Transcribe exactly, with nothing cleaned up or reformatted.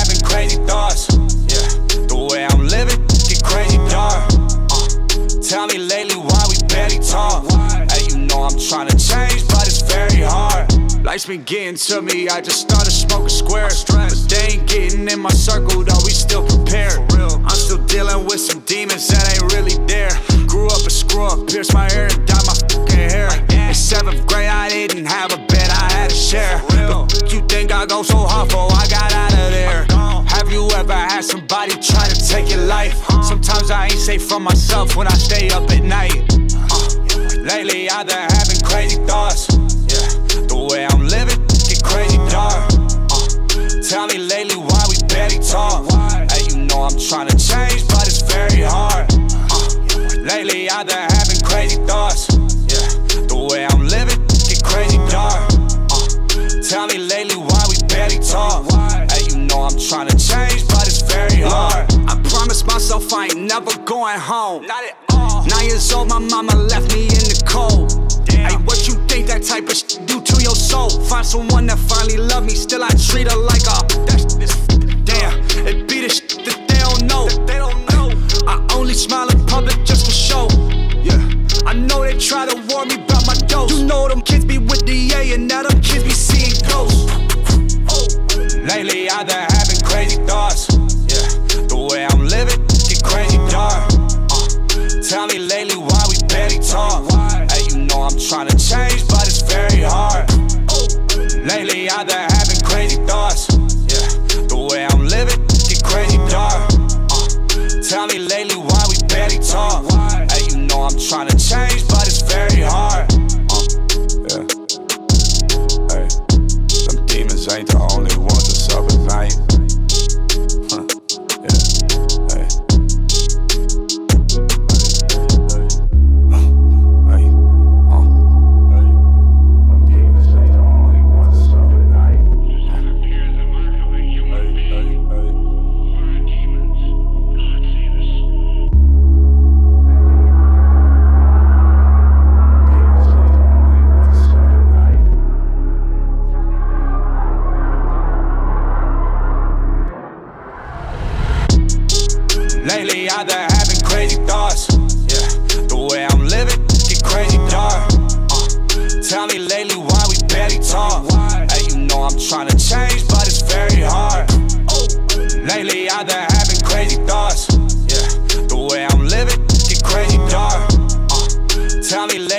having crazy thoughts. Yeah, the way I'm living, get crazy dark. Uh, tell me lately why we barely talk. Hey, you know I'm trying to change, but it's very hard. Life's been getting to me, I just started smoking squares. But they ain't getting in my circle, though we still prepared. I'm still dealing with some demons that ain't really there. Grew up a screw up, pierced my ear and dyed my fucking hair. In seventh grade I didn't have a bed, I had to share. But you think I go so hard for, I got out of there. Have you ever had somebody try to take your life? Sometimes I ain't safe from myself when I stay up at night. uh, Lately I've been having crazy thoughts. Yeah, the way I'm living, get crazy dark. uh, Tell me lately why we barely talk. Hey, you know I'm trying to change, but it's very hard. uh, Lately I've been having crazy thoughts. Yeah, the way I'm living, get crazy dark. uh, Tell me lately why we barely talk. Hey, you know I'm trying to change, but it's very hard. I promised myself I ain't never going home. Not at all. Nine years old, my mama left me in the cold. Hey, what you think that type of shit do to your soul? Find someone that finally love me, still I treat her like a. That's this. Damn, it be the shit that they don't know. They don't know. I only smile in public just for show. Yeah, I know they try to warn me about my dose. You know them kids be with the A and now them kids be seeing ghosts. Lately I've been having crazy thoughts. Yeah, the way I'm living, get crazy dark. uh, Tell me lately why we barely talk. Hey, you know I'm trying to change, but it's very hard. Lately I've been having crazy thoughts. Yeah, the way I'm living, get crazy dark. uh, Tell me lately why we barely talk. Hey, you know I'm trying to change, but it's very hard. uh, Yeah, hey, them demons ain't the only ones that's up at night. Huh. Yeah, hey. Hey, uh. Them demons ain't the only ones that's up at night. Hey, hey, hey. Lately I've been having crazy thoughts. Yeah, the way I'm living, get crazy dark. uh, Tell me lately why we barely talk. Hey, you know I'm trying to change, but it's very hard. Lately I've been having crazy thoughts. Yeah, the way I'm living, get crazy dark. uh, Tell me lately